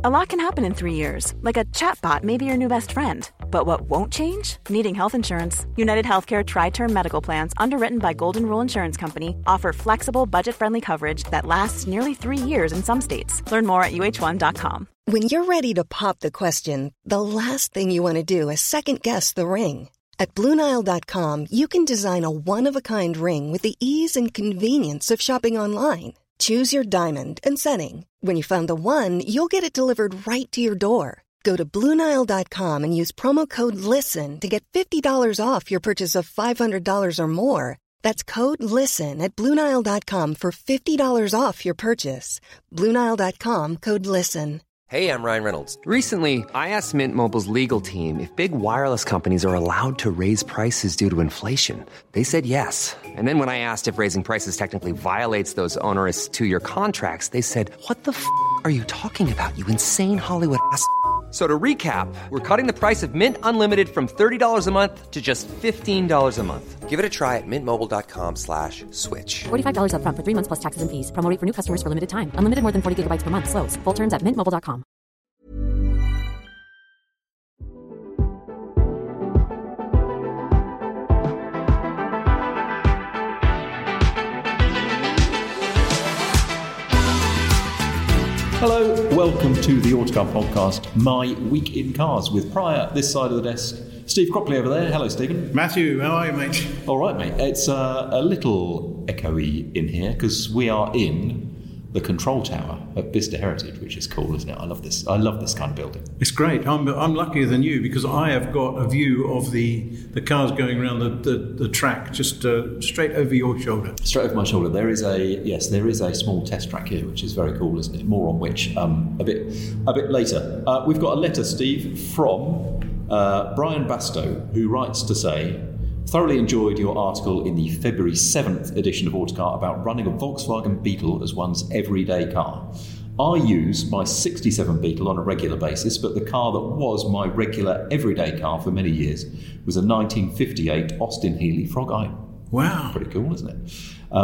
A lot can happen in 3 years, like a chatbot may be your new best friend. But what won't change? Needing health insurance. United Healthcare Tri-Term Medical Plans, underwritten by Golden Rule Insurance Company, offer flexible, budget-friendly coverage that lasts nearly 3 years in some states. Learn more at uh1.com. When you're ready to pop the question, the last thing you want to do is second-guess the ring. At BlueNile.com, you can design a one-of-a-kind ring with the ease and convenience of shopping online. Choose your diamond and setting. When you find the one, you'll get it delivered right to your door. Go to BlueNile.com and use promo code LISTEN to get $50 off your purchase of $500 or more. That's code LISTEN at BlueNile.com for $50 off your purchase. BlueNile.com, code LISTEN. Hey, I'm Ryan Reynolds. Recently, I asked Mint Mobile's legal team if big wireless companies are allowed to raise prices due to inflation. They said yes. And then when I asked if raising prices technically violates those onerous 2-year contracts, they said, "What the f*** are you talking about, you insane Hollywood ass?" So to recap, we're cutting the price of Mint Unlimited from $30 a month to just $15 a month. Give it a try at mintmobile.com/switch. $45 up front for 3 months plus taxes and fees. Promo rate for new customers for limited time. Unlimited more than 40 gigabytes per month. Slows full terms at mintmobile.com. Hello, welcome to the Autocar Podcast, My Week in Cars, with Prior this side of the desk, Steve Crockley over there. Hello, Stephen. Matthew, how are you, mate? All right, mate. It's a little echoey in here because we are in the control tower at Bicester Heritage, which is cool, isn't it? I love this. I love this kind of building. It's great. I'm luckier than you because I have got a view of the cars going around the track just straight over your shoulder. Straight over my shoulder. There is a small test track here, which is very cool, isn't it? More on which a bit later. We've got a letter, Steve, from Brian Bastow, who writes to say, thoroughly enjoyed your article in the February 7th edition of Autocar about running a Volkswagen Beetle as one's everyday car. I use my 67 Beetle on a regular basis, but the car that was my regular everyday car for many years was a 1958 Austin Healey Frog Eye. Wow. Pretty cool, isn't it?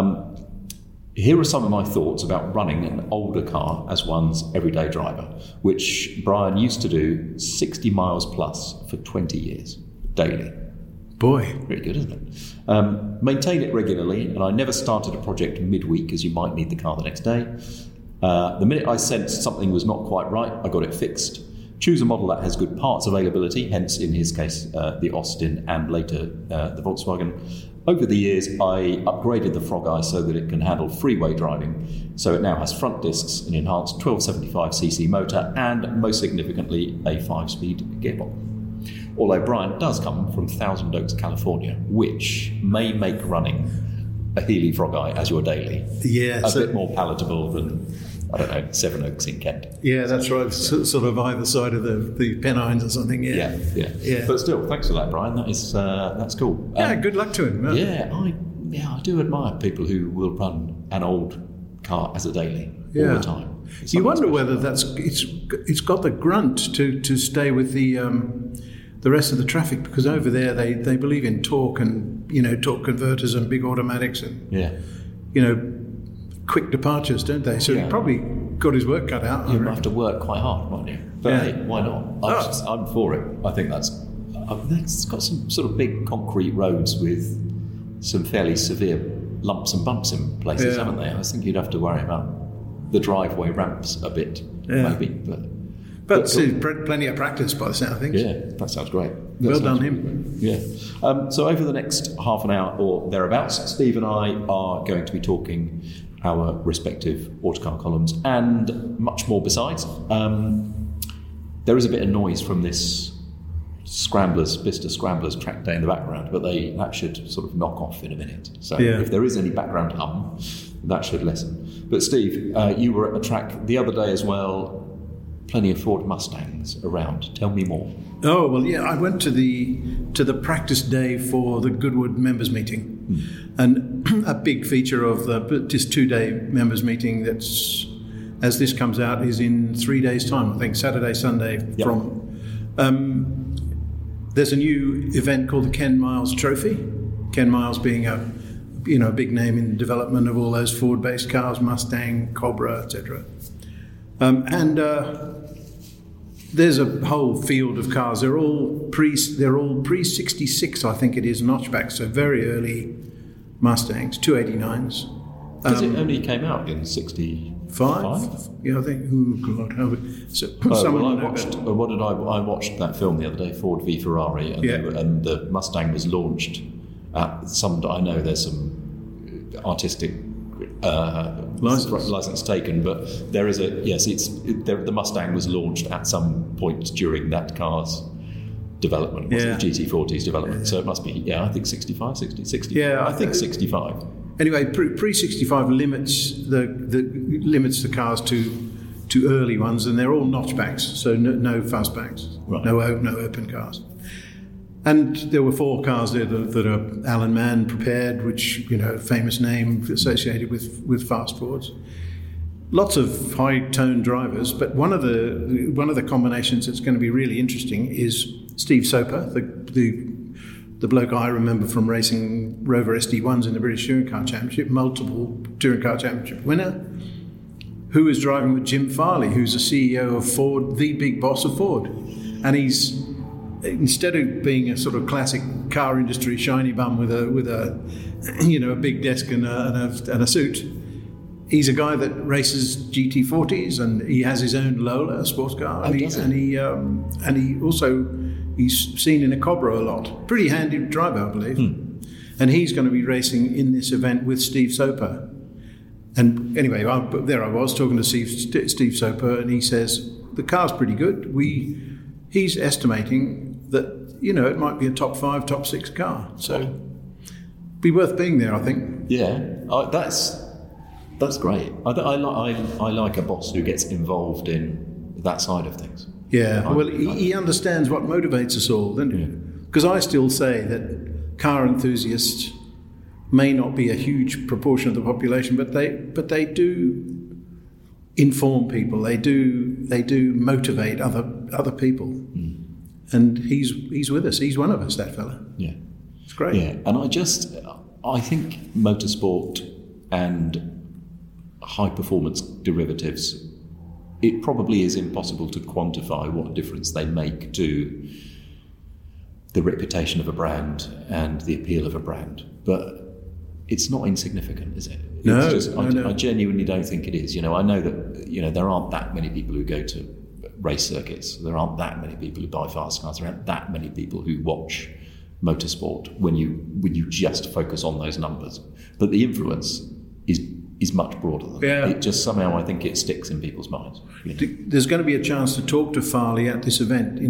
Here are some of my thoughts about running an older car as one's everyday driver, which Brian used to do 60 miles plus for 20 years, daily. Boy. Pretty good, isn't it? Maintain it regularly, and I never started a project midweek as you might need the car the next day. The minute I sensed something was not quite right, I got it fixed. Choose a model that has good parts availability, hence in his case the Austin and later the Volkswagen. Over the years I upgraded the Frog Eye so that it can handle freeway driving, so it now has front discs, an enhanced 1275cc motor and most significantly a 5-speed gearbox. Although Brian does come from Thousand Oaks, California, which may make running a Healey Frog Eye as your daily a bit more palatable than, I don't know, Seven Oaks in Kent. Yeah, that's right. Sort of either side of the Pennines or something. Yeah. But still, thanks for that, Brian. That's cool. Good luck to him. I do admire people who will run an old car as a daily all the time. You wonder whether it's got the grunt to stay with the rest of the traffic, because over there they believe in torque and torque converters and big automatics and quick departures, don't they? So he probably got his work cut out. You'll have to work quite hard, won't you? But hey, why not? I'm for it. I think it's got some sort of big concrete roads with some fairly severe lumps and bumps in places, haven't they? I think you'd have to worry about the driveway ramps a bit, maybe, But plenty of practice by the sound of things. Yeah, that sounds great. Well done him. Yeah. So over the next half an hour or thereabouts, Steve and I are going to be talking our respective Autocar columns and much more besides. There is a bit of noise from this Bicester Scramblers track day in the background, but that should sort of knock off in a minute. So if there is any background hum, that should lessen. But Steve, you were at a track the other day as well. Plenty of Ford Mustangs around. Tell me more. Oh well, yeah. I went to the practice day for the Goodwood members meeting, and a big feature of this 2-day members meeting that's, as this comes out, is in 3 days' time. I think Saturday, Sunday. Yep. From there's a new event called the Ken Miles Trophy. Ken Miles being a big name in development of all those Ford-based cars, Mustang, Cobra, etc. there's a whole field of cars. They're all pre 66, I think it is, notchbacks. So very early Mustangs, 289s. Because it only came out in 65? Yeah, I think. Oh God, how so? I watched that film the other day, Ford v Ferrari, and the Mustang was launched at some. I know there's some artistic license taken, but there is the Mustang was launched at some point during that car's development, the GT40's development. So it must be, I think 65, 60. Yeah, I think 65. Anyway, pre-65 limits the cars to early ones, and they're all notchbacks, so no fuzzbacks, right. no open cars. And there were 4 cars there that are Alan Mann prepared, which, famous name associated with fast Fords. Lots of high-toned drivers, but one of the combinations that's going to be really interesting is Steve Soper, the bloke I remember from racing Rover SD1s in the British Touring Car Championship, multiple Touring Car Championship winner, who is driving with Jim Farley, who's the CEO of Ford, the big boss of Ford. And he's, instead of being a sort of classic car industry shiny bum with a big desk and a suit, he's a guy that races GT40s, and he has his own Lola sports car, he's seen in a Cobra a lot. Pretty handy driver, I believe. And he's going to be racing in this event with Steve Soper. And anyway, there I was talking to Steve Soper, and he says the car's pretty good. He's estimating that it might be a top 5, top 6 car. So be worth being there, I think. Yeah, that's great. I like a boss who gets involved in that side of things. Yeah, he understands what motivates us all, doesn't he? Because I still say that car enthusiasts may not be a huge proportion of the population, but they do inform people. They do motivate other people. And he's with us. He's one of us, that fella. Yeah, it's great. Yeah, and I think motorsport and high performance derivatives, it probably is impossible to quantify what difference they make to the reputation of a brand and the appeal of a brand. But it's not insignificant, is it? No, I genuinely don't think it is. I know that there aren't that many people who go to race circuits. There aren't that many people who buy fast cars. There aren't that many people who watch motorsport when you just focus on those numbers. But the influence is much broader than that. It just somehow, I think, it sticks in people's minds. There's going to be a chance to talk to Farley at this event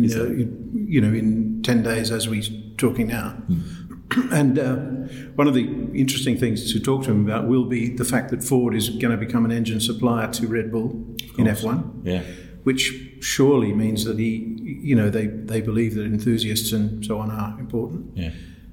in 10 days as we're talking now. And one of the interesting things to talk to him about will be the fact that Ford is going to become an engine supplier to Red Bull in F1, which surely means that they believe that enthusiasts and so on are important. Yeah.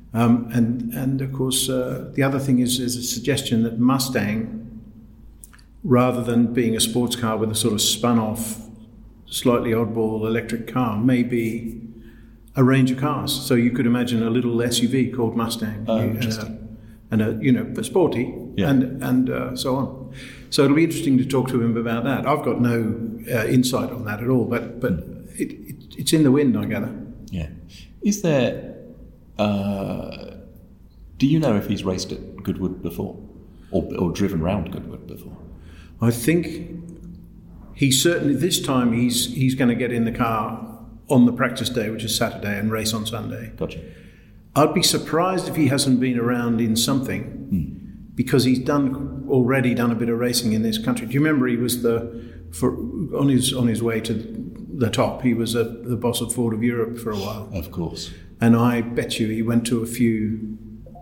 And of course, the other thing is there's a suggestion that Mustang, rather than being a sports car with a sort of spun-off, slightly oddball electric car, may be a range of cars. So you could imagine a little SUV called Mustang, and sporty, and so on. So it'll be interesting to talk to him about that. I've got no insight on that at all, but it's in the wind, I gather. Yeah. Is there? Do you know if he's raced at Goodwood before, or driven round Goodwood before? I think he certainly, this time he's going to get in the car on the practice day, which is Saturday, and race on Sunday. Gotcha. I'd be surprised if he hasn't been around in something, because he's already done a bit of racing in this country. Do you remember he was on his way to the top? He was the boss of Ford of Europe for a while. Of course. And I bet you he went to a few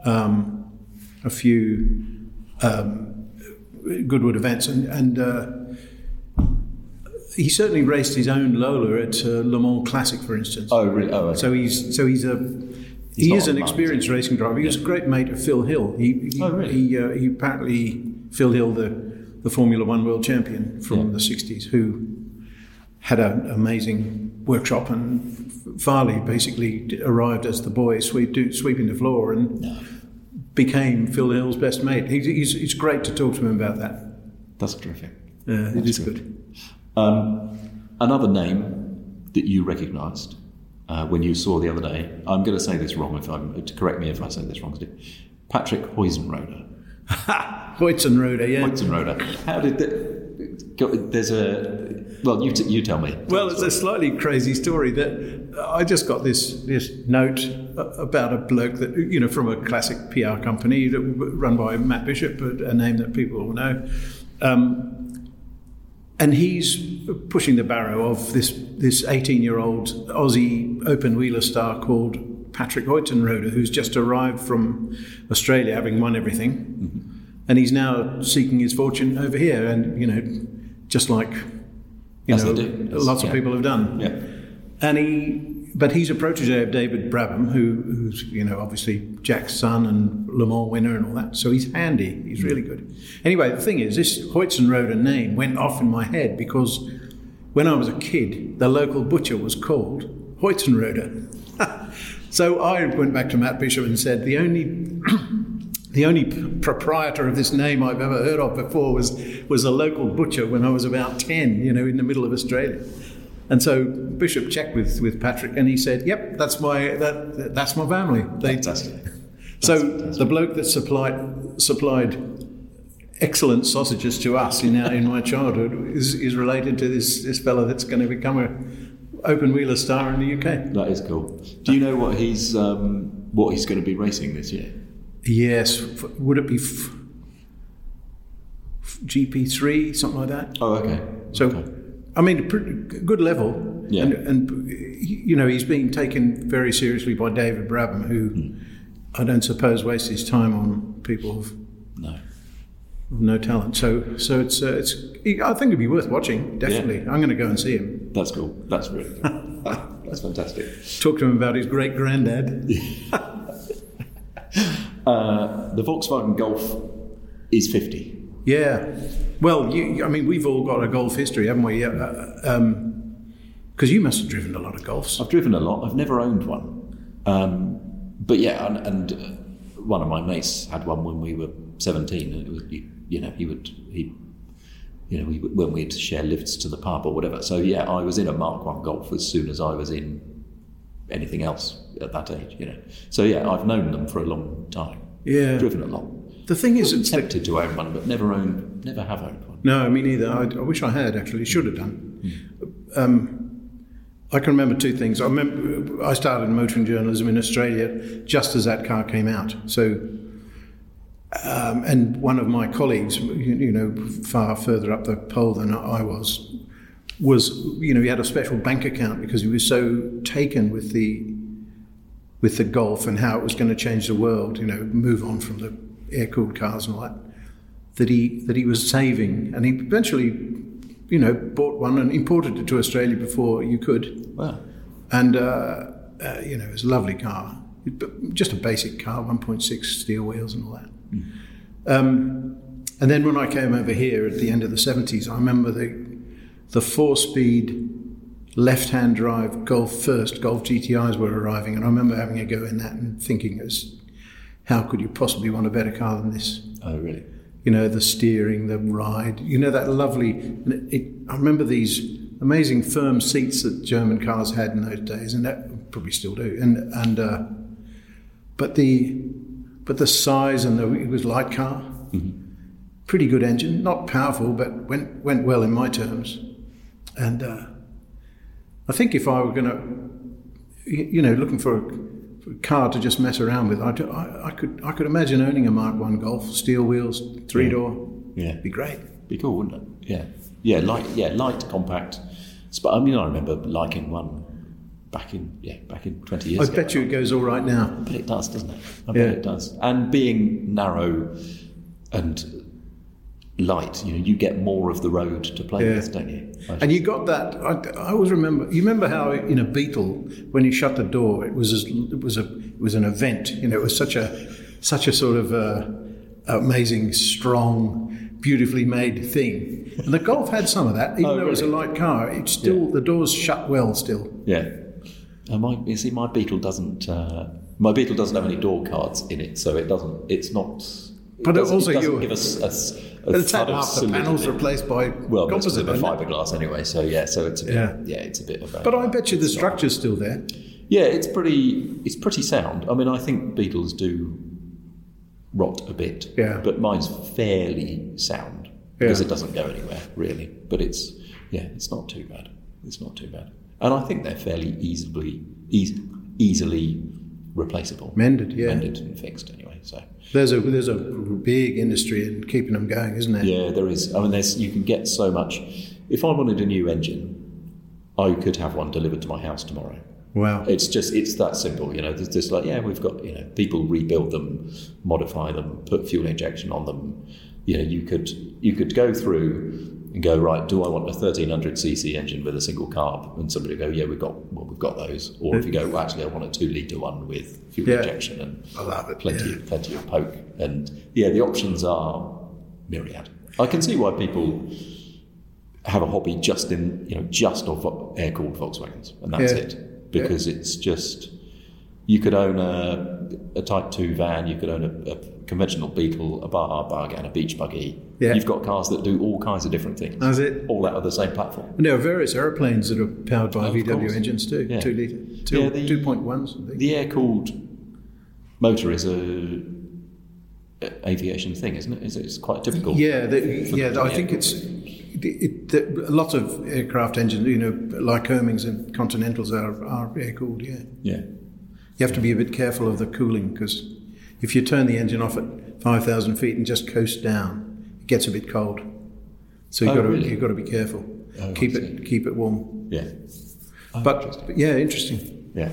Goodwood events, and he certainly raced his own Lola at Le Mans Classic, for instance. Oh, really? Oh, okay. So he is an experienced racing driver. He was a great mate of Phil Hill. He apparently Phil Hill, the Formula One world champion from the 60s, who had an amazing workshop, and Farley basically arrived as the boy sweeping the floor and became Phil Hill's best mate. It's great to talk to him about that. That's terrific. It is good. Another name that you recognised when you saw the other day? I'm going to say this wrong. Correct me if I say this wrong, Steve. Patrick Huizenrode. Huizenrode, yeah. Huizenrode. How did there's a... Well, you tell me. Well, it's a slightly crazy story that I just got this note about a bloke that, you know, from a classic PR company run by Matt Bishop, a name that people will know. And he's pushing the barrow of this 18-year-old Aussie open-wheeler star called Patrick Huizenrode, who's just arrived from Australia, having won everything. Mm-hmm. And he's now seeking his fortune over here. And, you know, just like, lots of people have done. Yeah. But he's a protege of David Brabham, who's, you know, obviously Jack's son and Le Mans winner and all that. So he's handy. He's really good. Anyway, the thing is, this Huizenrode name went off in my head because when I was a kid, the local butcher was called Huizenrode. So I went back to Matt Bishop and said, the only proprietor of this name I've ever heard of before was a local butcher when I was about 10, you know, in the middle of Australia. And so Bishop checked with Patrick, and he said, "Yep, that's my family." Fantastic. So the bloke that supplied excellent sausages to us in my childhood is related to this fella that's going to become an open wheeler star in the UK. That is cool. Do you know what he's going to be racing this year? Yes. Would it be GP3, something like that? Oh, okay. So. Okay. I mean, a pretty good level, yeah. and you know, he's being taken very seriously by David Brabham, who I don't suppose wastes his time on people of no talent. So it's I think it'd be worth watching. Definitely, yeah. I'm going to go and see him. That's cool. That's really cool. That's fantastic. Talk to him about his great granddad. The Volkswagen Golf is 50. Yeah. Well, I mean, we've all got a golf history, haven't we? Because you must have driven a lot of Golfs. I've driven a lot. I've never owned one. But yeah, and one of my mates had one when we were 17. And it was, when we had to share lifts to the pub or whatever. So yeah, I was in a Mark I Golf as soon as I was in anything else at that age. You know. So yeah, I've known them for a long time. Yeah. Driven a lot. The thing is, it's tempted to own one, but never have owned one. No, me neither. I wish I had, actually. Should have done. I can remember two things. I remember I started motoring journalism in Australia just as that car came out. So, and one of my colleagues, you know, far further up the pole than I was, you know, he had a special bank account because he was so taken with the Golf and how it was going to change the world, you know, move on from the air-cooled cars and all that he was saving, and he eventually, you know, bought one and imported it to Australia before you could. Wow. And you know, it was a lovely car, just a basic car, 1.6 steel wheels and all that. And then when I came over here at the end of the 70s, I remember the 4-speed left-hand drive Golf GTIs were arriving, and I remember having a go in that and thinking, how could you possibly want a better car than this? Oh, really? You know, the steering, the ride, you know, that lovely... I remember these amazing firm seats that German cars had in those days, and that probably still do. But the size and it was light car, pretty good engine, not powerful, but went well in my terms. And I think if I were going to, you know, looking for a car to just mess around with, I could imagine owning a Mark I Golf, steel wheels, 3-door. Yeah, be great. Be cool, wouldn't it? Yeah, light, compact. But I mean, I remember liking one back in 20 years ago. I bet you it goes all right now. But it does, doesn't it? I bet it does. And being narrow and light, you know, you get more of the road to play with, don't you? And you got that. I always remember. You remember how in a Beetle, when you shut the door, it was an event. You know, it was such a sort of amazing, strong, beautifully made thing. And the Golf had some of that, even though it was a light car. It's still the doors shut well still. Yeah. My Beetle doesn't. My Beetle doesn't have any door cards in it, so it doesn't. It's not. But it also, doesn't give us half the panels replaced by composite. Most of fiberglass anyway. So it's a bit, it's a bit of a. But I bet you the structure's still there. Yeah, it's pretty sound. I mean, I think Beetles do rot a bit. Yeah. But mine's fairly sound because it doesn't go anywhere really. But it's not too bad. It's not too bad, and I think they're fairly easily replaceable. Mended and fixed anyway. So there's a big industry in keeping them going, isn't there? Yeah, there is. I mean, you can get so much. If I wanted a new engine, I could have one delivered to my house tomorrow. Wow. It's that simple, There's just we've got, people rebuild them, modify them, put fuel injection on them. You could go through and go, right, do I want a 1300cc engine with a single carb? And somebody will go, yeah, we've got those. Or if you go, well, actually, I want a 2-litre one with fuel injection and I love it. plenty of poke. And the options are myriad. I can see why people have a hobby just of air-cooled Volkswagens, and that's it. Because it's just, you could own a Type 2 van, you could own a conventional Beetle, a Baja bug and a beach buggy. Yeah. You've got cars that do all kinds of different things. That's it. All out of the same platform. And there are various airplanes that are powered by VW engines too, 2 litre, 2.1s. I think. The air-cooled motor is a aviation thing, isn't it? It's quite difficult. Yeah, I think it's... a lot of aircraft engines, like Hermings and Continentals are air-cooled, yeah. You have to be a bit careful of the cooling, because if you turn the engine off at 5,000 feet and just coast down, it gets a bit cold. So you've got to be careful. Keep it warm. Yeah. But interesting. Yeah.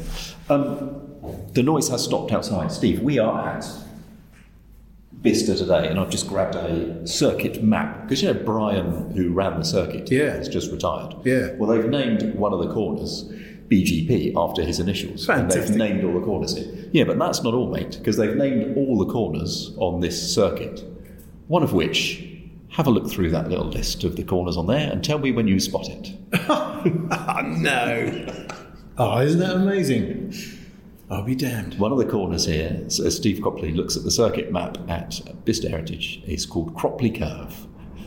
The noise has stopped outside. Steve, we are at Bicester today, and I've just grabbed a circuit map because Brian, who ran the circuit, has just retired. Yeah. Well, they've named one of the corners BGP after his initials. Fantastic. And they've named all the corners here. Yeah, but that's not all, mate, because they've named all the corners on this circuit. One of which, have a look through that little list of the corners on there and tell me when you spot it. Oh, no. Oh, isn't that amazing? I'll be damned. One of the corners here, as Steve Cropley looks at the circuit map at Bicester Heritage, is called Cropley Curve.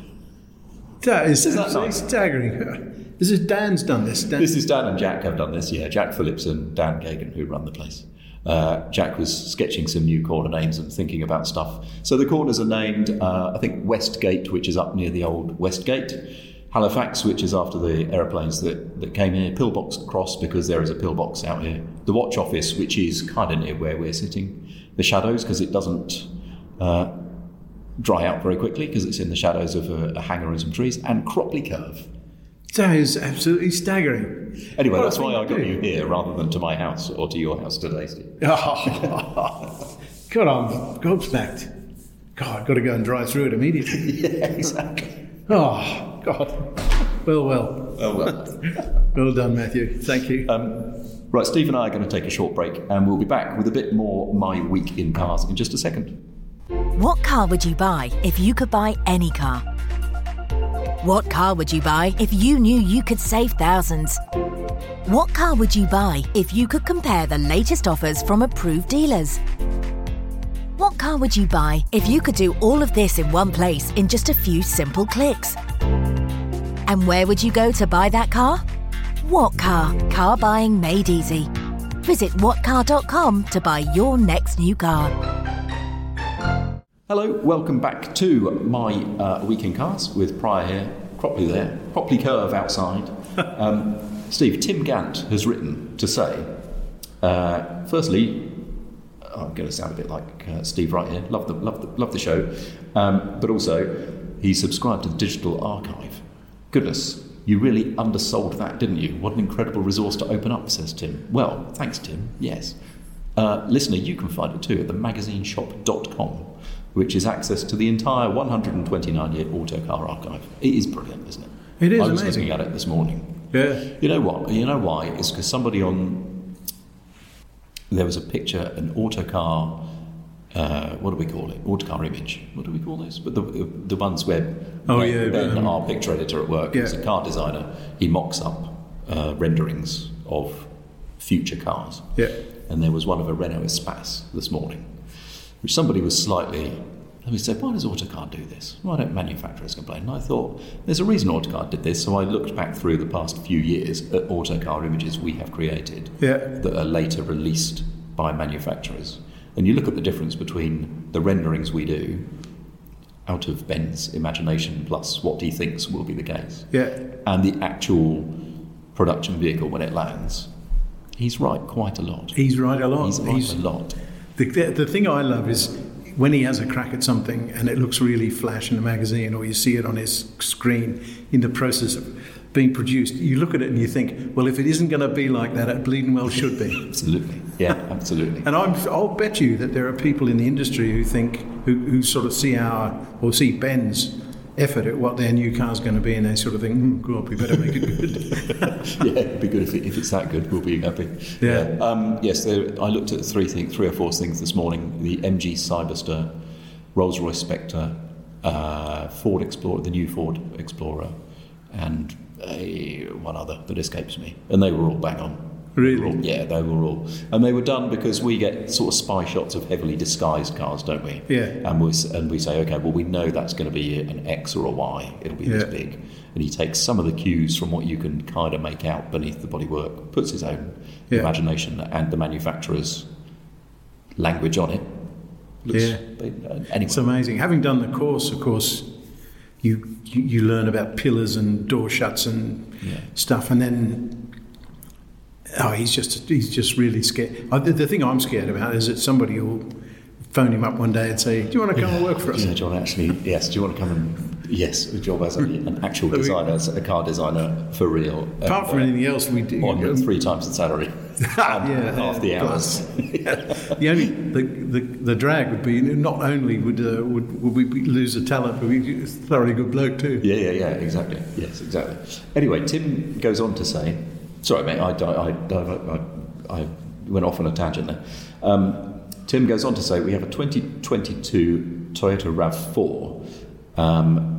That is absolutely staggering. This is Dan's done this. This is Dan and Jack have done this, yeah. Jack Phillips and Dan Gagan, who run the place. Jack was sketching some new corner names and thinking about stuff. So the corners are named, I think, Westgate, which is up near the old Westgate. Halifax, which is after the aeroplanes that came here. Pillbox Cross, because there is a pillbox out here. The Watch Office, which is kind of near where we're sitting. The Shadows, because it doesn't dry out very quickly, because it's in the shadows of a hangar and some trees. And Cropley Curve. That is absolutely staggering. Anyway, that's why I got you here rather than to my house or to your house today, Steve. Oh, God, I'm gobsmacked. God, I've got to go and drive through it immediately. Yeah, exactly. Oh, God. Well. Well done, Matthew. Thank you. Right, Steve and I are going to take a short break, and we'll be back with a bit more My Week in Cars in just a second. What car would you buy if you could buy any car? What car would you buy if you knew you could save thousands? What car would you buy if you could compare the latest offers from approved dealers? What car would you buy if you could do all of this in one place in just a few simple clicks? And where would you go to buy that car? What Car? Car buying made easy. Visit whatcar.com to buy your next new car. Hello, welcome back to My Week in Cars with Pryor here, Cropley there, Cropley Curve outside. Steve, Tim Gant has written to say, firstly, I'm going to sound a bit like Steve right here. Love the show, but also he subscribed to the Digital Archive. Goodness, you really undersold that, didn't you? What an incredible resource to open up, says Tim. Well, thanks, Tim. Yes, listener, you can find it too at themagazineshop.com, which is access to the entire 129-year Autocar archive. It is brilliant, isn't it? It is I was amazing. looking at it this morning. Yeah. You know what? You know why? It's because somebody there was a picture, an Autocar, what do we call it? Autocar image. What do we call this? But the ones where Ben, our picture editor at work, is a car designer, he mocks up renderings of future cars. Yeah. And there was one of a Renault Espace this morning, which somebody was slightly And we said, why does Autocar do this? Why don't manufacturers complain? And I thought, there's a reason Autocar did this. So I looked back through the past few years at Autocar images we have created that are later released by manufacturers. And you look at the difference between the renderings we do out of Ben's imagination plus what he thinks will be the case, and the actual production vehicle when it lands. He's right quite a lot. He's right a lot. He's right a lot. The thing I love is when he has a crack at something and it looks really flash in a magazine, or you see it on his screen in the process of being produced, you look at it and you think, well, if it isn't going to be like that, it bleeding well should be. Absolutely. Yeah, absolutely. And I'll bet you that there are people in the industry who think, who sort of see Ben's effort at what their new car's going to be, and they sort of think, God, we better make it good. Yeah, it'd be good if it's that good. We'll be happy. Yeah. Yes, I looked at three or four things this morning: the MG Cyberster, Rolls-Royce Spectre, Ford Explorer, the new Ford Explorer, and one other that escapes me, and they were all bang on. Really? They were all. And they were done because we get sort of spy shots of heavily disguised cars, don't we? Yeah. And we say, okay, well, we know that's going to be an X or a Y. It'll be this big. And he takes some of the cues from what you can kind of make out beneath the bodywork, puts his own imagination and the manufacturer's language on it. Anyway. It's amazing. Having done the course, of course, you learn about pillars and door shuts and stuff, and then he's just really scared. The thing I'm scared about is that somebody will phone him up one day and say, do you want to come and work for us? Yeah, John, actually, yes. Do you want to come and, yes, a job as an actual designer, a car designer for real. Apart from anything else we do. On 3 times the salary. Half the hours. The drag would be, not only would we lose a talent, but we'd be a thoroughly good bloke too. Yeah, exactly. Yes, exactly. Anyway, Tim goes on to say, sorry, mate, I went off on a tangent there. Tim goes on to say, we have a 2022 Toyota RAV4.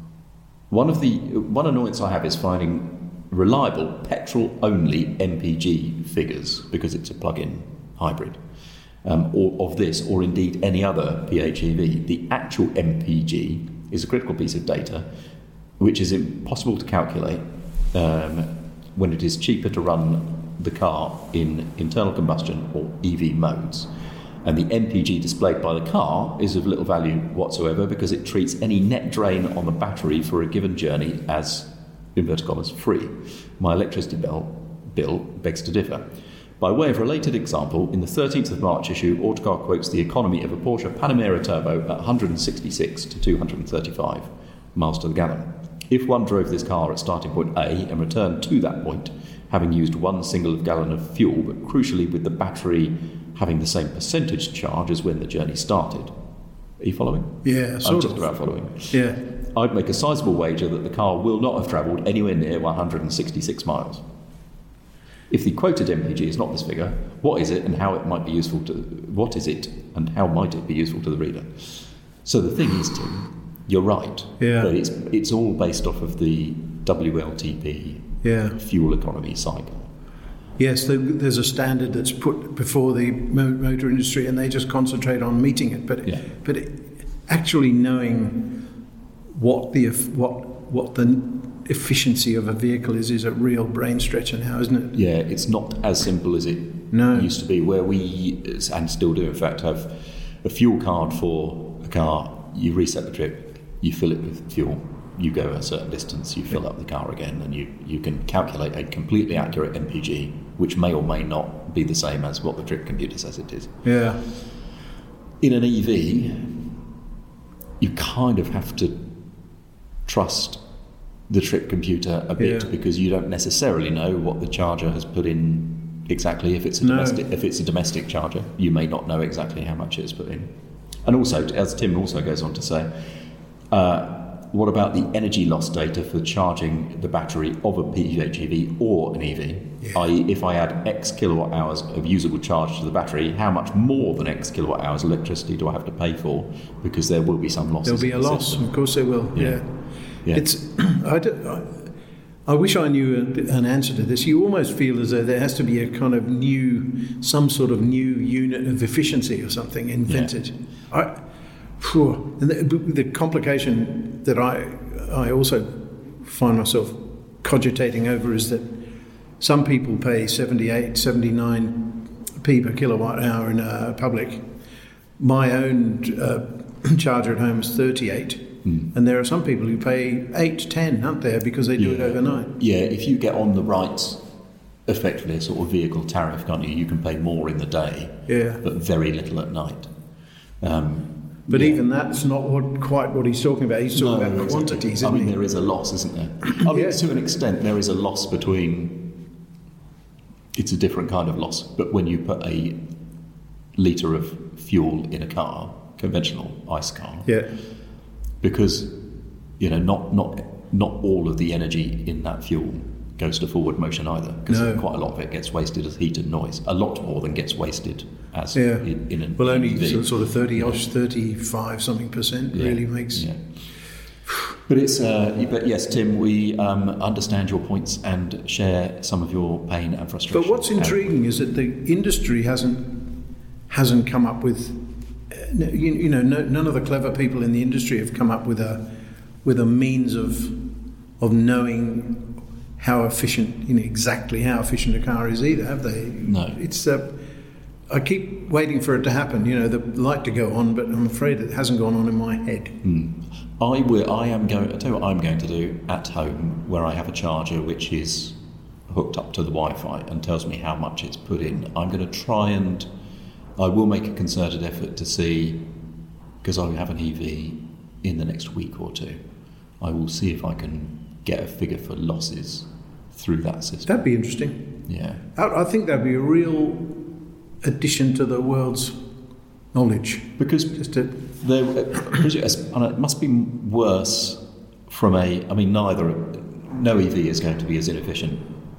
One annoyance I have is finding reliable petrol-only MPG figures, because it's a plug-in hybrid, or of this, or indeed any other PHEV. The actual MPG is a critical piece of data which is impossible to calculate when it is cheaper to run the car in internal combustion or EV modes. And the MPG displayed by the car is of little value whatsoever, because it treats any net drain on the battery for a given journey as, inverted commas, free. My electricity bill begs to differ. By way of related example, in the 13th of March issue, Autocar quotes the economy of a Porsche Panamera Turbo at 166 to 235 miles to the gallon. If one drove this car at starting point A and returned to that point, having used 1 single gallon of fuel, but crucially with the battery having the same percentage charge as when the journey started. Are you following? Yeah, I'm just about following. Yeah. I'd make a sizable wager that the car will not have travelled anywhere near 166 miles. If the quoted MPG is not this figure, what is it and how it might be useful to... What is it and how might it be useful to the reader? So the thing is, Tim, you're right. Yeah. But it's all based off of the WLTP fuel economy cycle. Yes, there's a standard that's put before the motor industry, and they just concentrate on meeting it. But actually knowing what the efficiency of a vehicle is a real brain stretcher now, isn't it? Yeah, it's not as simple as it used to be, where we, and still do in fact, have a fuel card for a car. You reset the trip, you fill it with fuel, you go a certain distance, you fill up the car again, and you can calculate a completely accurate MPG, which may or may not be the same as what the trip computer says it is. Yeah. In an EV, you kind of have to trust the trip computer a bit, because you don't necessarily know what the charger has put in exactly. If it's a domestic charger, you may not know exactly how much it's put in. And also, as Tim also goes on to say, what about the energy loss data for charging the battery of a PHEV or an EV? I.e., if I add X kilowatt hours of usable charge to the battery, how much more than X kilowatt hours of electricity do I have to pay for? Because there will be some losses. There'll be a loss, system. Of course there will. Yeah. It's. I wish I knew an answer to this. You almost feel as though there has to be a kind of some sort of new unit of efficiency or something invented. And the complication that I also find myself cogitating over is that some people pay 78, 79p per kilowatt hour in public. My own charger at home is 38, and there are some people who pay 8, 10, aren't there, because they do it overnight. Yeah, if you get on the right, effectively a sort of vehicle tariff, can't you? You can pay more in the day, but very little at night. But even that's not quite what he's talking about. He's talking about quantities, isn't he? There is a loss, isn't there? I mean, to an extent, there is a loss it's a different kind of loss, but when you put a litre of fuel in a car, conventional ICE car, because not all of the energy in that fuel goes to forward motion either, because quite a lot of it gets wasted as heat and noise. A lot more than gets wasted as in an only EV. sort of 35 something percent really makes. Yeah. But but yes, Tim, we understand your points and share some of your pain and frustration. But what's intriguing is that the industry hasn't come up with, none of the clever people in the industry have come up with a means of knowing how efficient, exactly how efficient a car is either, have they? No. It's I keep waiting for it to happen, the light to go on, but I'm afraid it hasn't gone on in my head. I'll tell you what I'm going to do at home, where I have a charger which is hooked up to the Wi-Fi and tells me how much it's put in. I'm going to try and I will make a concerted effort to see, because I have an EV in the next week or two, I will see if I can get a figure for losses through that system. That'd be interesting. Yeah. I think that'd be a real addition to the world's knowledge. Because and it must be worse from no EV is going to be as inefficient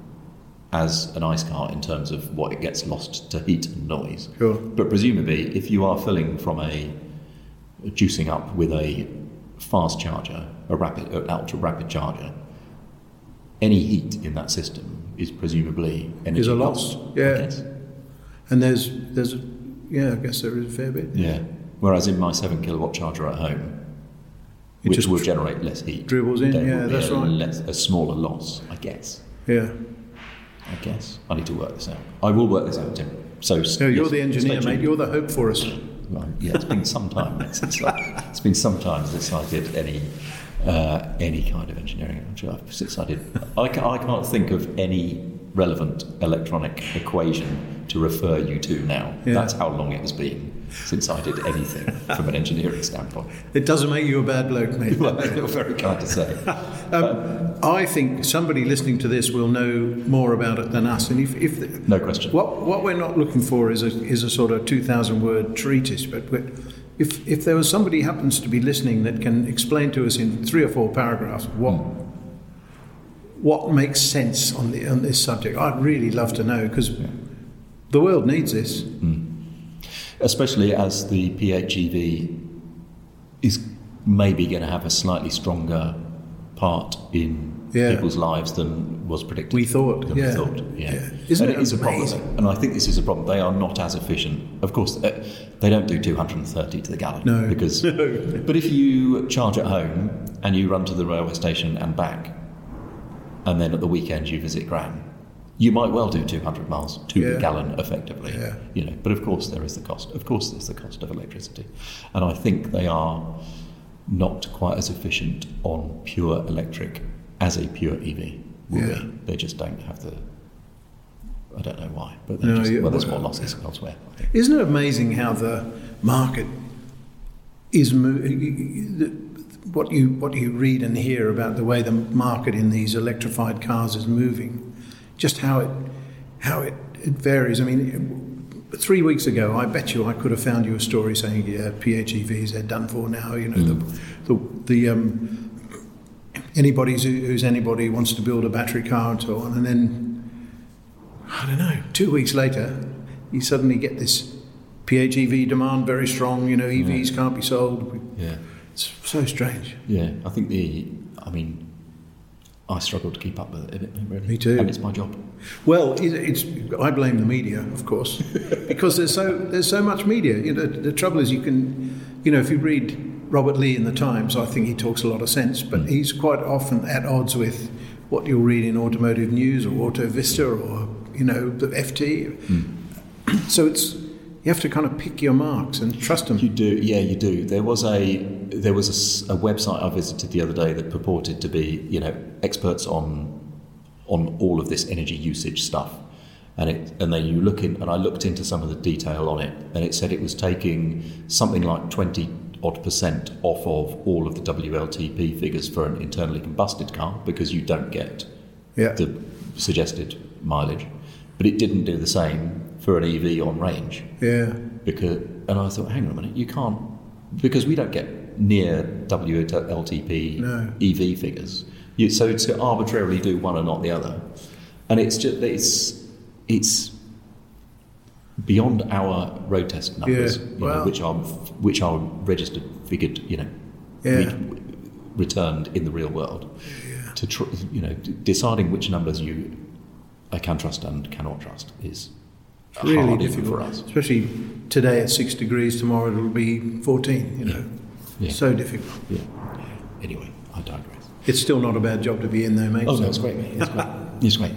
as an ICE car in terms of what it gets lost to heat and noise. Sure. But presumably, if you are filling from juicing up with a fast charger, an ultra rapid charger, any heat in that system is presumably energy is a loss. Yeah. And there's I guess there is a fair bit. Yeah. Whereas in my 7 kilowatt charger at home, which will generate less heat, dribbles in. Yeah, that's right. A smaller loss, I guess. Yeah. I guess I need to work this out. I will work this out, Tim. So you're the engineer, mate. You're the hope for us. Well, yeah, it's been some time since I did any kind of engineering. Since I did, I can't think of any relevant electronic equation to refer you to now. Yeah. That's how long it has been since I did anything from an engineering standpoint. It doesn't make you a bad bloke, mate. Well, you're very kind to say. I think somebody listening to this will know more about it than us, and if no question. What we're not looking for is a sort of 2,000-word treatise, but if there was somebody who happens to be listening that can explain to us in 3 or 4 paragraphs what makes sense on this subject, I'd really love to know, because the world needs this. Especially as the PHEV is maybe going to have a slightly stronger part in people's lives than was predicted. We thought. Yeah. Isn't it is a problem. And I think this is a problem. They are not as efficient. Of course, they don't do 230 to the gallon. No. But if you charge at home and you run to the railway station and back, and then at the weekend you visit Gran, you might well do 200 miles to the gallon effectively. Yeah. But of course there is the cost. Of course there's the cost of electricity. And I think they are not quite as efficient on pure electric as a pure EV will be. They just don't have the... I don't know why, but there's more losses elsewhere. Isn't it amazing how the market is moving? What you read and hear about the way the market in these electrified cars is moving, just how it varies. I mean, 3 weeks ago, I bet you I could have found you a story saying, PHEVs are done for now. Anybody who wants to build a battery car and so on, and then I don't know, 2 weeks later, you suddenly get this PHEV demand very strong. EVs can't be sold. Yeah. It's so strange. Yeah, I think I struggle to keep up with it, really. Me too. And it's my job. Well, I blame the media, of course, because there's so much media. The trouble is you can if you read Robert Lee in the Times, I think he talks a lot of sense, but he's quite often at odds with what you'll read in Automotive News or Auto Vista or, the FT. So you have to kind of pick your marks and trust them. You do, yeah, you do. There was a website I visited the other day that purported to be, experts on all of this energy usage stuff, and then you look in, and I looked into some of the detail on it, and it said it was taking something like 20% off of all of the WLTP figures for an internally combusted car because you don't get the suggested mileage, but it didn't do the same for an EV on range. Yeah. And I thought, hang on a minute, you can't, because we don't get near WLTP EV figures. So it's to arbitrarily do one and not the other. And it's it's beyond our road test numbers, which are registered, figured, returned in the real world. Yeah. Deciding which numbers I can trust and cannot trust is really hard difficult for us. Especially today at 6 degrees, tomorrow it'll be 14, So difficult. Yeah. Anyway, I digress. It's still not a bad job to be in there, mate. Oh, no, it's great, mate. It's great.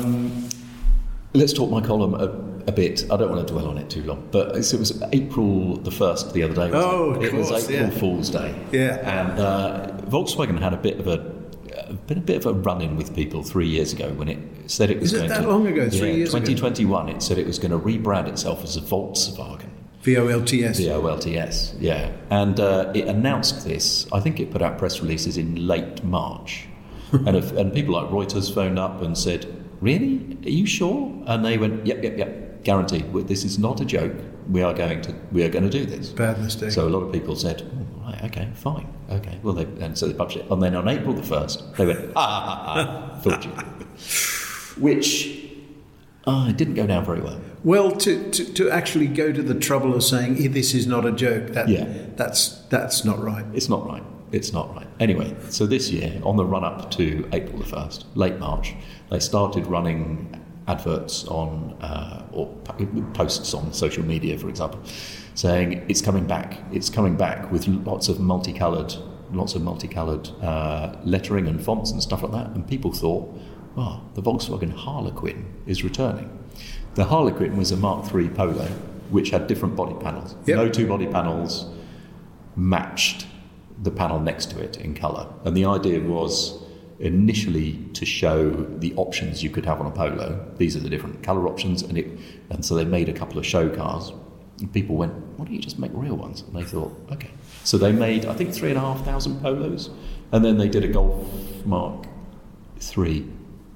Let's talk my column a bit. I don't want to dwell on it too long, but it was April the 1st the other day. It was April Fool's Day. Yeah. And Volkswagen had a bit of a run-in with people 3 years ago when it said it was going to... Is it that long ago? 3 years 2021, it said it was going to rebrand itself as a Volkswagen. VOLTS. VOLTS, yeah. And it announced this, I think it put out press releases in late March. and people like Reuters phoned up and said, really? Are you sure? And they went, yep, guaranteed. This is not a joke. We are going to do this. Bad mistake. So a lot of people said, right, okay, fine. Okay. Well, so they published it. And then on April the 1st, they went, fooled you. Which it didn't go down very well. Well, to actually go to the trouble of saying this is not a joke, that's not right. It's not right. It's not right. Anyway, so this year, on the run-up to April the 1st, late March, they started running adverts on, or posts on social media, for example, saying it's coming back. It's coming back with lots of multicoloured lettering and fonts and stuff like that. And people thought, the Volkswagen Harlequin is returning. The Harlequin was a Mark III Polo, which had different body panels. Yep. No two body panels matched the panel next to it in colour. And the idea was initially to show the options you could have on a Polo. These are the different colour options, and so they made a couple of show cars. And people went, why don't you just make real ones? And they thought, okay. So they made, I think, 3,500 Polos, and then they did a Golf Mark 3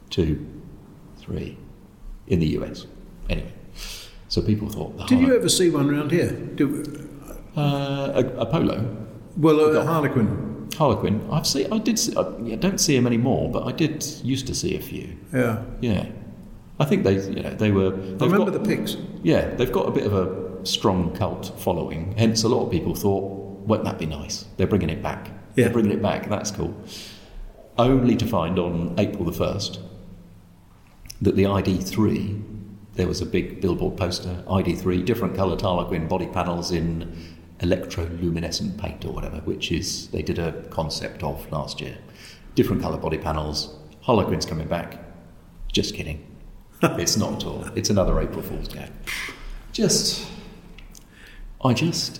in the US. Anyway, so people thought... Did you ever see one around here? A Polo? Well, a Harlequin. Harlequin. I don't see them anymore, but I used to see a few. Yeah. Yeah. I think they were... I remember the pics. Yeah, they've got a bit of a strong cult following. Hence, a lot of people thought, won't that be nice? They're bringing it back. Yeah. They're bringing it back. That's cool. Only to find on April the 1st that the ID3, there was a big billboard poster, ID3, different coloured Harlequin body panels in electroluminescent paint or whatever, which is, they did a concept of last year. Different colour body panels. Harlequin's coming back. Just kidding. It's not at all. It's another April Fool's gag. A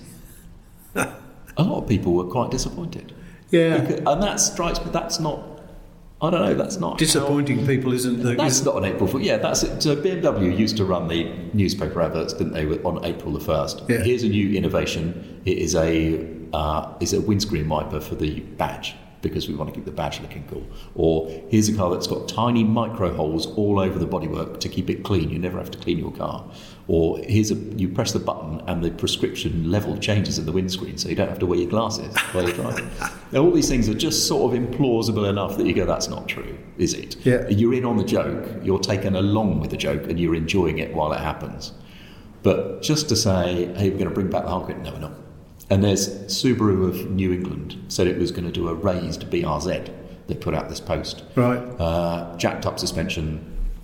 lot of people were quite disappointed. Yeah. And that strikes me, that's not, I don't know, that's not... Disappointing people isn't the... That's not an April Fool. Yeah, that's it. So BMW used to run the newspaper adverts, didn't they, on April the 1st. Yeah. Here's a new innovation. It is a windscreen wiper for the badge, because we want to keep the badge looking cool. Or here's a car that's got tiny micro holes all over the bodywork to keep it clean. You never have to clean your car. Or you press the button and the prescription level changes in the windscreen, so you don't have to wear your glasses while you're driving. Now, all these things are just sort of implausible enough that you go, that's not true, is it? Yeah. You're in on the joke, you're taken along with the joke, and you're enjoying it while it happens. But just to say, hey, we're going to bring back the Harlequin, no, we're not. And there's Subaru of New England said it was going to do a raised BRZ. They put out this post. Right. Jacked up suspension,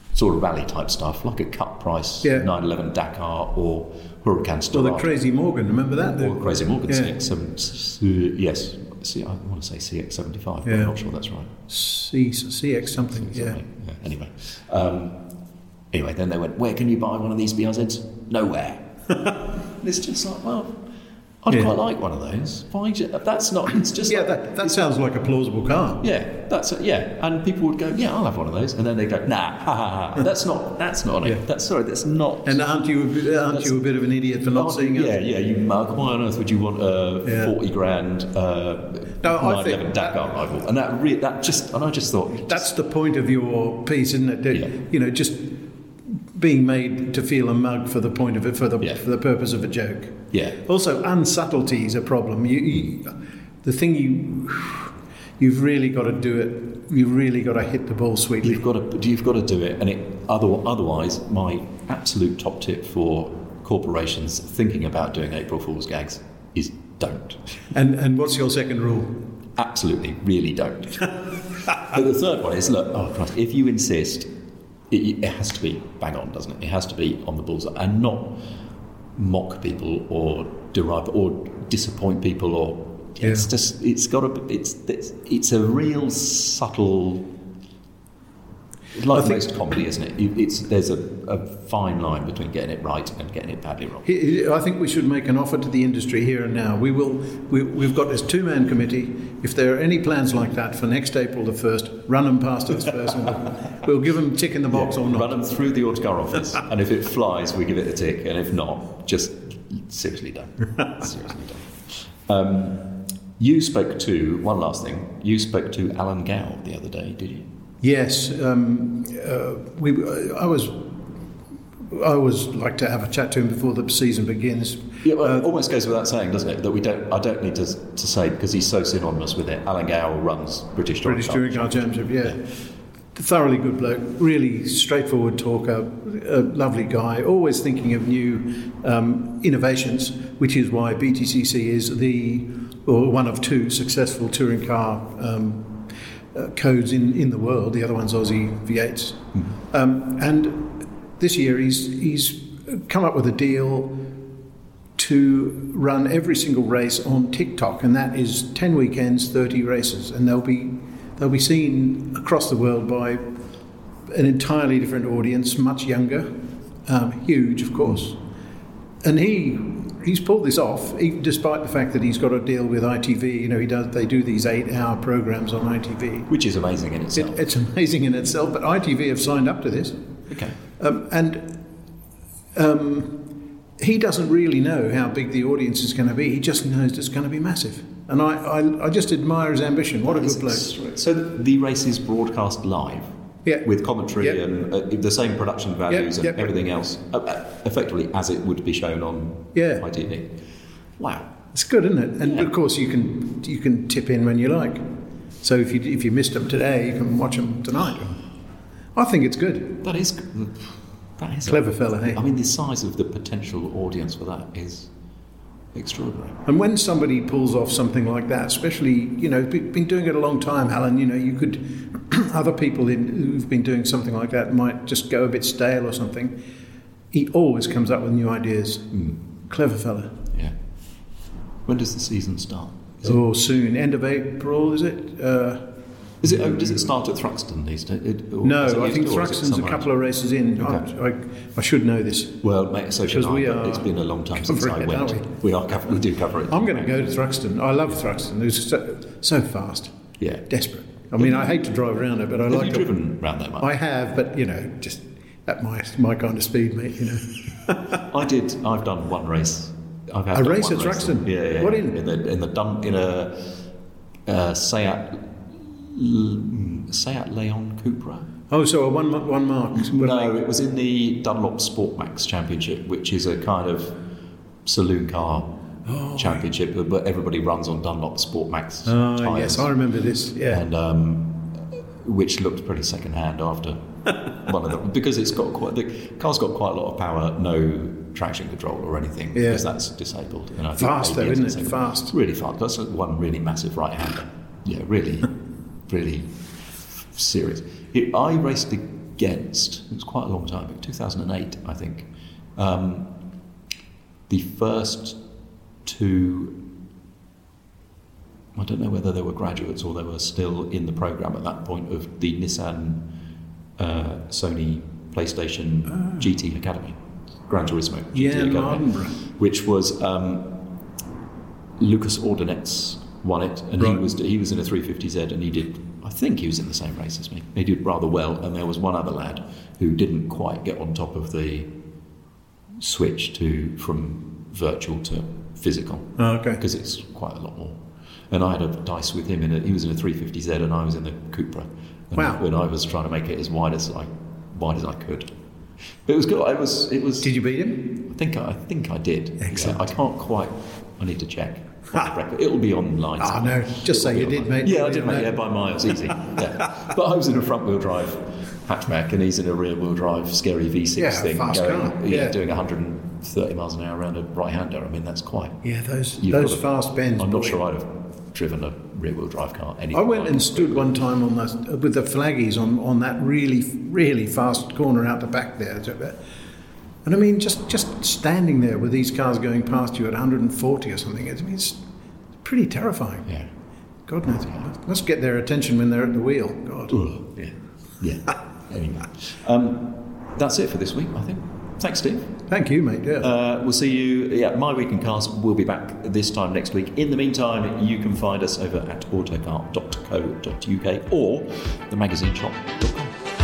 sort of rally type stuff, like a cut price 911 Dakar or Huracan Star. Or the Crazy Morgan, remember that? Or the Crazy Morgan CX7, yes. See, I want to say CX75, but I'm not sure that's right. CX something, Anyway. Anyway, then they went, where can you buy one of these BRZs? Nowhere. And it's just like, well, I'd quite like one of those. That's not, it's just that sounds like a plausible car. Yeah, and people would go, yeah, I'll have one of those, and then they go, nah, ha ha ha, that's not it. That's not. And aren't you a bit of an idiot for not seeing it? Yeah, you mug. Why on earth would you want a 40 grand 911 Dakar rifle? And I just thought that's the point of your piece, isn't it? You know, just being made to feel a mug for the point of it, for the purpose of a joke. Yeah. Also, unsubtlety is a problem. The thing you've really got to do it. You've really got to hit the ball sweetly. You've got to do it, and otherwise, my absolute top tip for corporations thinking about doing April Fool's gags is don't. And what's your second rule? Absolutely, really don't. But the third one is, look, oh Christ, if you insist, it has to be bang on, doesn't it? It has to be on the bullseye, and not mock people or derive or disappoint people or it's just it's a real subtle, like most comedy, isn't it? There's a fine line between getting it right and getting it badly wrong. I think we should make an offer to the industry here and now. We've got this 2-man committee. If there are any plans like that for next April the 1st, run them past us first, and we'll give them tick in the box or not. Run them through the Autocar office, and if it flies, we give it a tick, and if not, just seriously don't. Seriously don't. You spoke to, one last thing, you spoke to Alan Gow the other day, did you? Yes. I always like to have a chat to him before the season begins. Yeah, well, it almost goes without saying, doesn't it, that I don't need to say, because he's so synonymous with it. Alan Gow runs British Touring Car Championship, yeah. Thoroughly good bloke, really straightforward talker, a lovely guy, always thinking of new innovations, which is why BTCC is one of 2 successful touring car codes in the world. The other one's Aussie V8s. And this year he's come up with a deal to run every single race on TikTok, and that is 10 weekends, 30 races, and they'll be seen across the world by an entirely different audience, much younger, huge, of course. And he's pulled this off, despite the fact that he's got a deal with ITV. You know, they do these 8-hour programs on ITV, which is amazing in itself. It's amazing in itself, but ITV have signed up to this. Okay. He doesn't really know how big the audience is going to be. He just knows it's going to be massive. And I just admire his ambition. What a good bloke. So the race is broadcast live? Yeah. With commentary and the same production values and everything else, effectively as it would be shown on ITV. Wow. It's good, isn't it? And of course you can tip in when you like. So if you missed them today, you can watch them tonight. I think it's good. That is clever fella, hey? I mean, the size of the potential audience for that is extraordinary. And when somebody pulls off something like that, especially, you know, been doing it a long time, Alan, you know, you could, other people who've been doing something like that might just go a bit stale or something. He always comes up with new ideas. Clever fella. Yeah. When does the season start? Soon. End of April, is it? Does it start at Thruxton these days? No, I think Thruxton's a couple of races in. Okay. I should know this. Well, mate, so should I, but it's been a long time since I went. We do cover it. I'm going to go to Thruxton. I love Thruxton. It's so fast. Yeah. Desperate. I mean, I hate to drive around it, but I like it. Have you driven around that much? I have, but, you know, just at my kind of speed, mate, you know. I've done one race. A race at Thruxton? Yeah. What in? In a Seat Leon Cupra. Oh, so a one mark? No, it was in the Dunlop Sportmax Championship, which is a kind of saloon car championship, but everybody runs on Dunlop Sportmax tyres. Yes, I remember this. Yeah, and which looked pretty second-hand after one of them, because the car's got quite a lot of power, no traction control or anything, because that's disabled. And I think fast though, isn't it? Fast, really fast. That's one really massive right-hander. Yeah, really. Really serious. I raced against, it was quite a long time ago, 2008, I think, the first two, I don't know whether they were graduates or they were still in the programme at that point, of the Nissan Sony PlayStation GT Academy, Gran Turismo GT Academy, which was Lucas Ordonez won it, and he was in a 350Z, and I think he was in the same race as me. He did rather well, and there was one other lad who didn't quite get on top of the switch from virtual to physical, because it's quite a lot more. And I had a dice with him he was in a 350Z, and I was in the Cupra. And I was trying to make it as wide as I could. But it was good. It was. Did you beat him? I think I did. Excellent. I can't quite. I need to check. It'll be online. No, just say you did, mate. Yeah, I did, mate. Yeah, by miles, easy. Yeah. But I was in a front-wheel drive hatchback, and he's in a rear-wheel drive scary V6 thing, fast car. Doing 130 miles an hour around a right-hander. I mean, that's quite. Yeah, those fast bends. I'm not sure I'd have driven a rear-wheel drive car. I went and stood one time with the flaggies on that really, really fast corner out the back there. And I mean, just standing there with these cars going past you at 140 or something, it's pretty terrifying. Yeah. God knows. Let's get their attention when they're at the wheel. God. Yeah. Anyway. That's it for this week, I think. Thanks, Steve. Thank you, mate. Yeah. We'll see you. My Week in Cars will be back this time next week. In the meantime, you can find us over at autocar.co.uk or themagazineshop.com.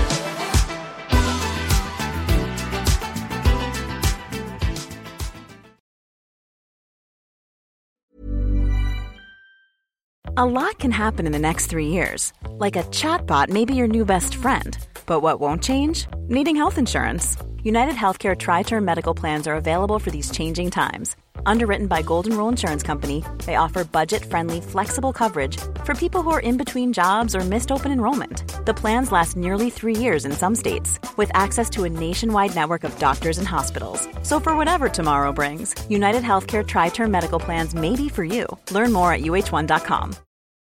A lot can happen in the next 3 years. Like a chatbot may be your new best friend. But what won't change? Needing health insurance. United Healthcare Tri-Term Medical Plans are available for these changing times. Underwritten by Golden Rule Insurance Company, they offer budget-friendly, flexible coverage for people who are in between jobs or missed open enrollment. The plans last nearly 3 years in some states, with access to a nationwide network of doctors and hospitals. So for whatever tomorrow brings, United Healthcare Tri-Term Medical Plans may be for you. Learn more at uh1.com.